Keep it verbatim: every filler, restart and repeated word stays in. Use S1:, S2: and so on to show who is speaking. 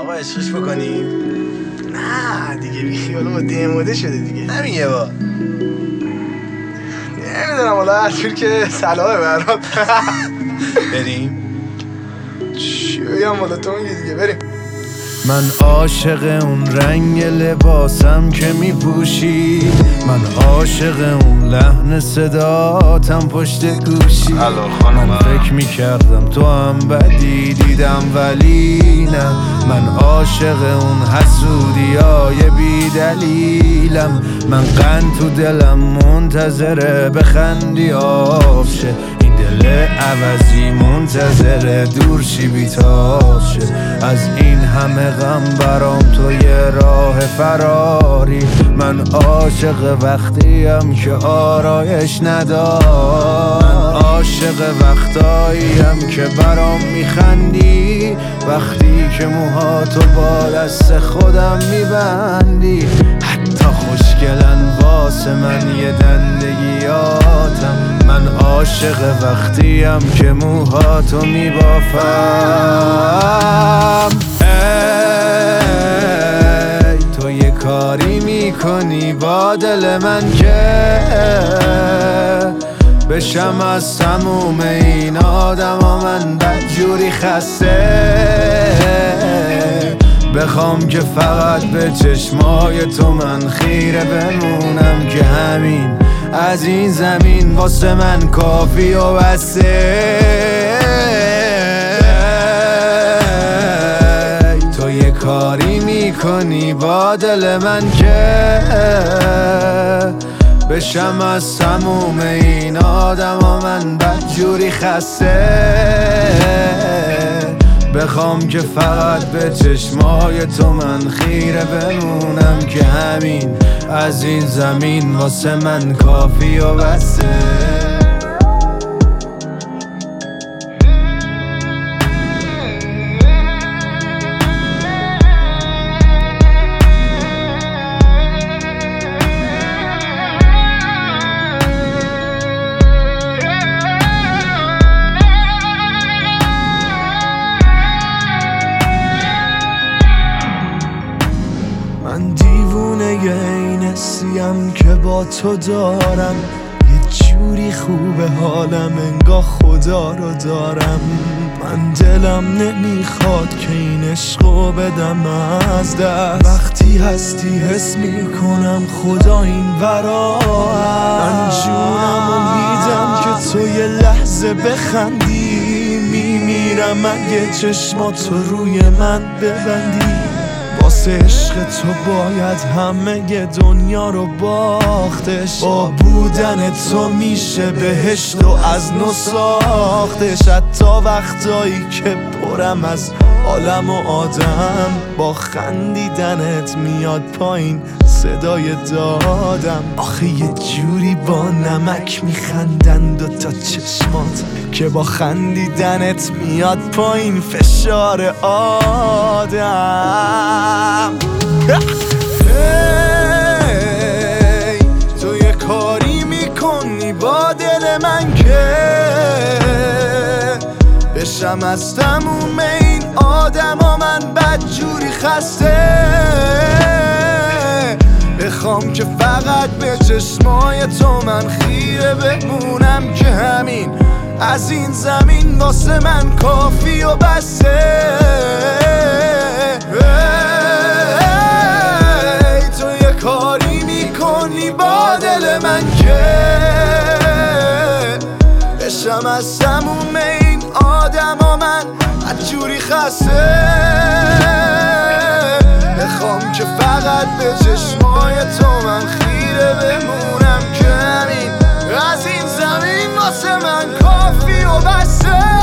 S1: آقا عشقش بکنیم؟ نه دیگه بیخیال با دیموده شده دیگه. همین یه بار نمیدونم والا هر طور که سلامه برات.
S2: بریم؟
S1: چی بگم والا تو میگی دیگه بریم.
S2: من عاشق اون رنگ لباسم که میپوشی، من عاشق اون لحن صداتم پشت گوشی. من فکر میکردم تو هم بدی دیدم ولی نه، من عاشق اون حسودیای بی دلیلم. من قند تو دلم منتظره بخندی آب شه، این دل عوضی منتظره دور شی بیتاب شه. از این همه غم برام تو یه راه فراری، من عاشق وقتیم که آرایش ندار. من عاشق وقتاییم که برام میخندی، وقتی که موهاتو با دست خودم میبندی. حتی خوشگلن واسه من یه دندگیاتم، من عاشق وقتیم که موهاتو میبافم. ای تو یه کاری میکنی با دل من که بشم از تموم این آدم ها من بدجوری خسته. بخوام که فقط به چشمای تو من خیره بمونم که همین از این زمین واسه من کافی و بسه. تو یه کاری میکنی با دل من که بشم از تموم این آدم ها من بدجوری خسته. بخوام که فقط به چشمای تو من خیره بمونم که همین از این زمین واسه من کافی و بسه.
S3: من دیوونه این حسیم که با تو دارم، یه جوری خوبه حالم انگاه خدا رو دارم. من دلم نمیخواد که این عشقو بدم از دست، وقتی هستی حس میکنم خدا این ورا. من جونم و میدم که تو یه لحظه بخندی، میمیرم اگه چشماتو روی من ببندی. واسه عشق تو باید همه دنیا رو باختش، با بودن تو میشه بهشت و از نو ساختش. حتی وقتایی که پرم از عالم و آدم، با خندیدنت میاد پایین صدای دادم. آخه یه جوری با نمک میخندن دوتا چشمات که با خندیدنت میاد پایین فشار آدم. hey, تو یه کاری میکنی با دل من که بشم از تموم این آدم ها من بدجوری خسته. بخوام که فقط به چشمای تو من خیره بمونم که همین از این زمین واسه من کافی و بسه. ای تو یه کاری میکنی با دل من که بشم از تموم این آدم ها من بدجوری خسته. بخوام که فقط به چشمای تو من خیره بمونم که همین از این زمین واسه من کافی و بسه.